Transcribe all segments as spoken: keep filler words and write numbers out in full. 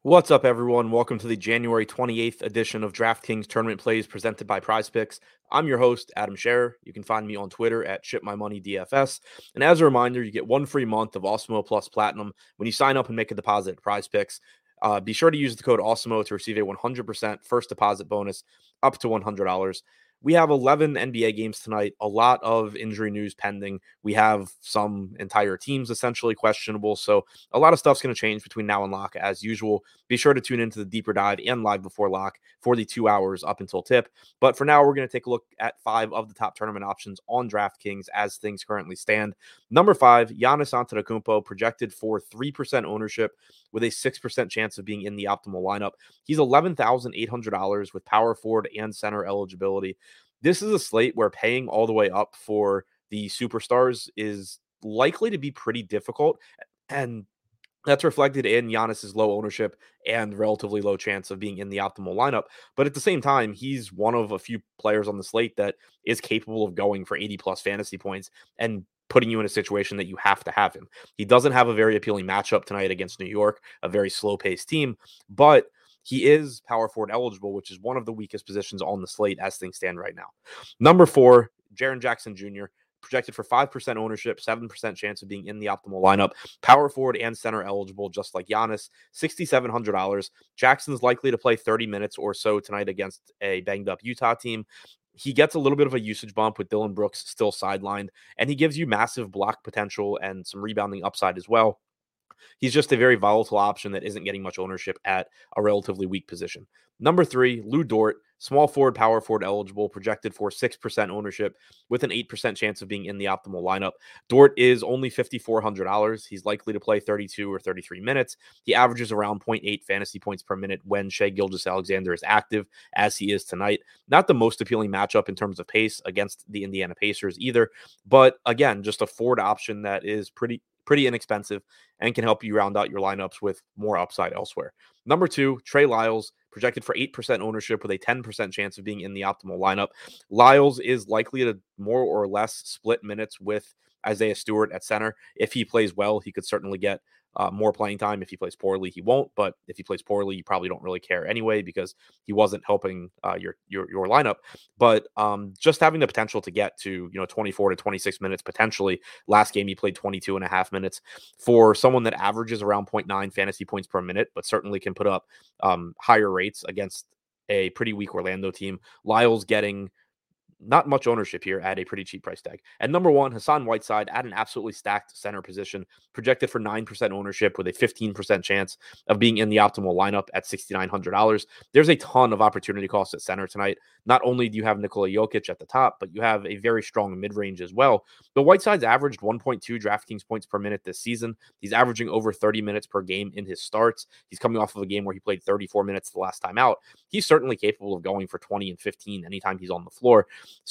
What's up, everyone? Welcome to the January twenty-eighth edition of DraftKings Tournament Plays presented by PrizePicks. I'm your host, Adam Scherer. You can find me on Twitter at ShipMyMoneyDFS. And as a reminder, you get one free month of Awesemo Plus Platinum when you sign up and make a deposit at PrizePicks. Uh, be sure to use the code Awesemo to receive a one hundred percent first deposit bonus up to one hundred dollars. We have eleven N B A games tonight, a lot of injury news pending. We have some entire teams essentially questionable. So a lot of stuff's going to change between now and lock as usual. Be sure to tune into the deeper dive and live before lock for the two hours up until tip. But for now, we're going to take a look at five of the top tournament options on DraftKings as things currently stand. Number five, Giannis Antetokounmpo, projected for three percent ownership with a six percent chance of being in the optimal lineup. He's eleven thousand eight hundred dollars with power forward and center eligibility. This is a slate where paying all the way up for the superstars is likely to be pretty difficult. And that's reflected in Giannis's low ownership and relatively low chance of being in the optimal lineup. But at the same time, he's one of a few players on the slate that is capable of going for eighty plus fantasy points and putting you in a situation that you have to have him. He doesn't have a very appealing matchup tonight against New York, a very slow-paced team, but he is power forward eligible, which is one of the weakest positions on the slate as things stand right now. Number four, Jaren Jackson Junior, projected for five percent ownership, seven percent chance of being in the optimal lineup, power forward and center eligible, just like Giannis, six thousand seven hundred dollars. Jackson's likely to play thirty minutes or so tonight against a banged up Utah team. He gets a little bit of a usage bump with Dillon Brooks still sidelined, and he gives you massive block potential and some rebounding upside as well. He's just a very volatile option that isn't getting much ownership at a relatively weak position. Number three, Lou Dort, small forward, power forward eligible, projected for six percent ownership with an eight percent chance of being in the optimal lineup. Dort is only five thousand four hundred dollars. He's likely to play thirty-two or thirty-three minutes. He averages around zero point eight fantasy points per minute when Shai Gilgeous-Alexander is active, as he is tonight. Not the most appealing matchup in terms of pace against the Indiana Pacers either, but again, just a forward option that is pretty pretty inexpensive and can help you round out your lineups with more upside elsewhere. Number two, Trey Lyles, projected for eight percent ownership with a ten percent chance of being in the optimal lineup. Lyles is likely to more or less split minutes with Isaiah Stewart at center. If he plays well, he could certainly get uh, more playing time. If he plays poorly, he won't. But if he plays poorly, you probably don't really care anyway because he wasn't helping uh, your your your lineup. But um, just having the potential to get to you know twenty-four to twenty-six minutes potentially. Last game he played twenty-two and a half minutes for someone that averages around zero point nine fantasy points per minute, but certainly can put up um, higher rates against a pretty weak Orlando team. Lyles getting not much ownership here at a pretty cheap price tag. And number one, Hassan Whiteside at an absolutely stacked center position, projected for nine percent ownership with a fifteen percent chance of being in the optimal lineup at six thousand nine hundred dollars. There's a ton of opportunity costs at center tonight. Not only do you have Nikola Jokic at the top, but you have a very strong mid-range as well. The Whiteside's averaged one point two DraftKings points per minute this season. He's averaging over thirty minutes per game in his starts. He's coming off of a game where he played thirty-four minutes the last time out. He's certainly capable of going for twenty and fifteen anytime he's on the floor.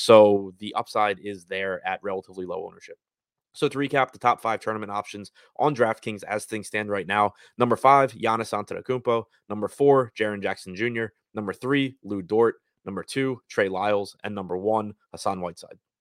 So the upside is there at relatively low ownership. So to recap the top five tournament options on DraftKings as things stand right now: number five, Giannis Antetokounmpo; number four, Jaren Jackson Junior; number three, Lou Dort; number two, Trey Lyles; and number one, Hassan Whiteside.